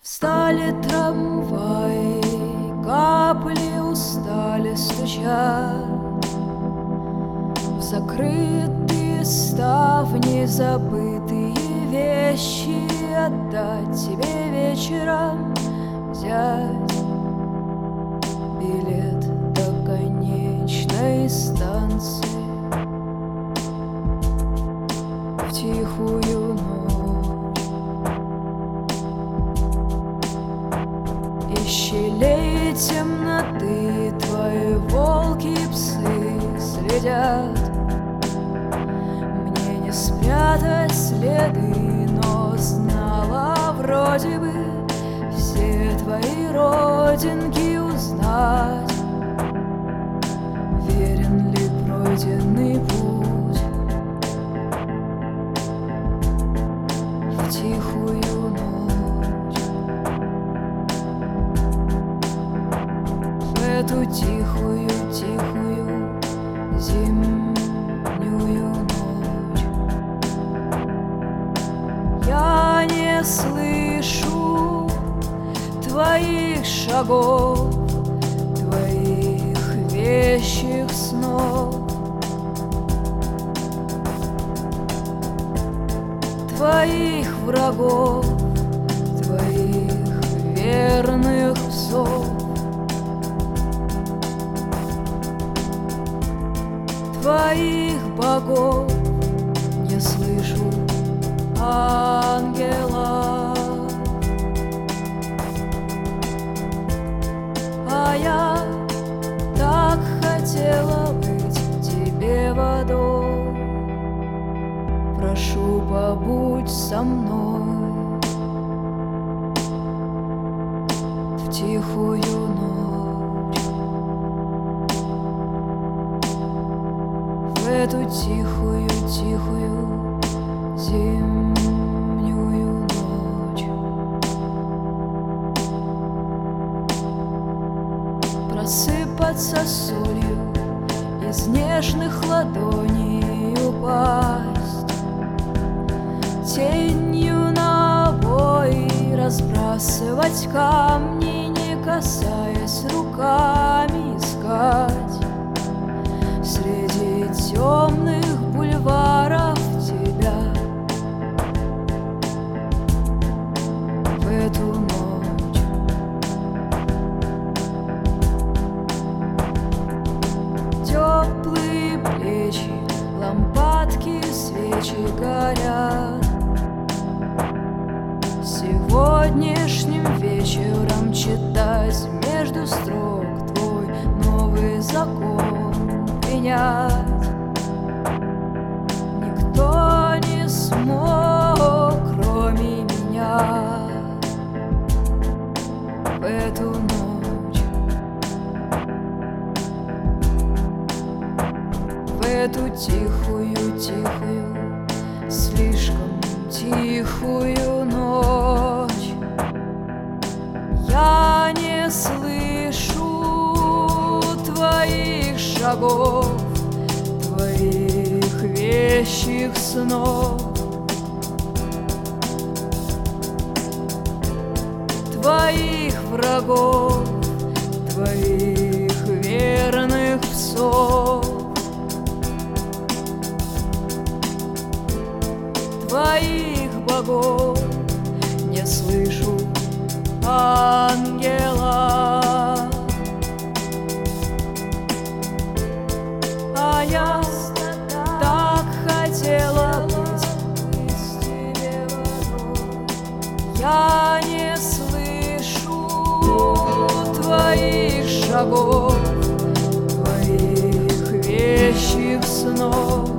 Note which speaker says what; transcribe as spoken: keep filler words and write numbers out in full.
Speaker 1: Встали трамваи, капли устали стучат в закрытые ставни, забытые вещи отдать тебе вечером, взять билет до конечной станции в тихую ночь. Из щелей темноты твои волки и псы следят. Мне не спрятать следы, но знала вроде бы все твои родинки узнать. Верен ли пройденный путь в тихую ночь, в эту тихую, тихую зимнюю ночь? Я не слышу твоих шагов, твоих вещих снов, твоих врагов, твоих верных псов, твоих богов. Не слышу ангелов, а я так хотела быть тебе водой. Прошу, побудь со мной в тихую ночь, в эту тихую, тихую зимнюю ночь. Просыпаться солью, из нежных ладоней упасть, тенью на обои разбрасывать камни, не касаясь руками, искать среди темных бульваров тебя в эту ночь. Теплые плечи, лампадки, свечи горят. Сегодняшним вечером читать между строк твой новый закон принять. Никто не смог, кроме меня, в эту ночь, в эту тихую, тихую, слишком тихую ночь. Я не слышу твоих шагов, твоих вещих снов, твоих врагов, твоих верных псов, твоих богов. Не слышу ангела, а я так хотела быть тебе водой. Я не слышу твоих шагов, твоих вещих снов,